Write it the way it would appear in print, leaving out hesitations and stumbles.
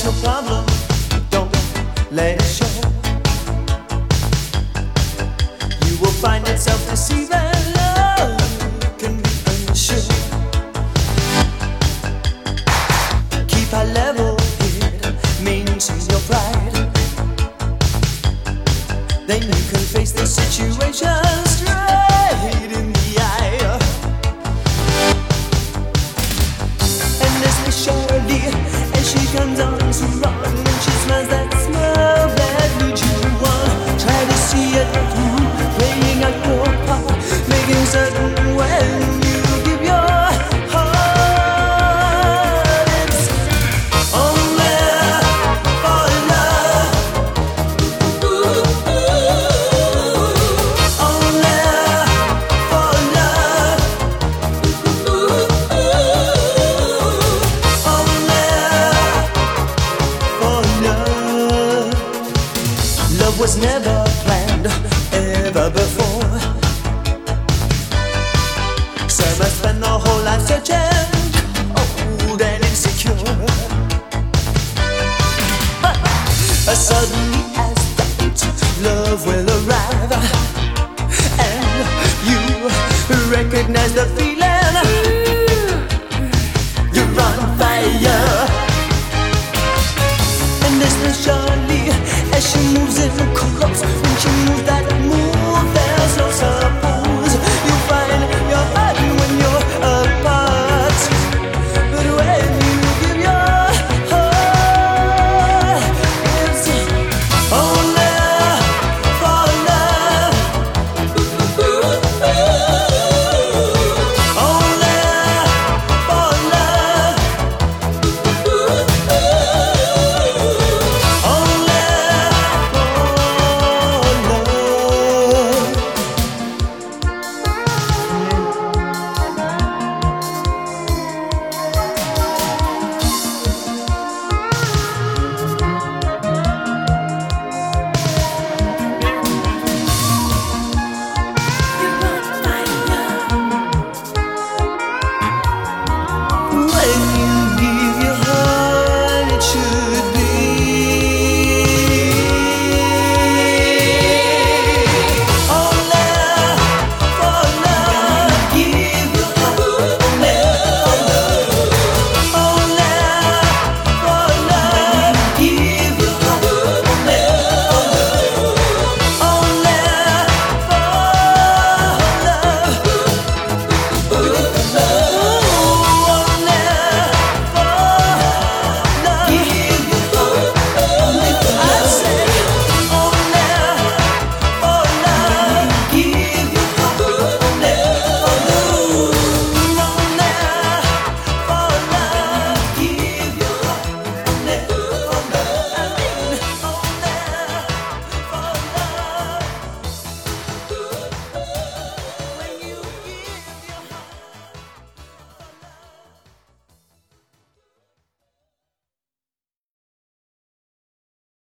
your problem, don't let it show. You will find it self-deceiving. Love can be unsure. Keep a level head, maintain your pride. Then you can face the situation straight in the eye. And as Miss Shirley, as she comes on to run,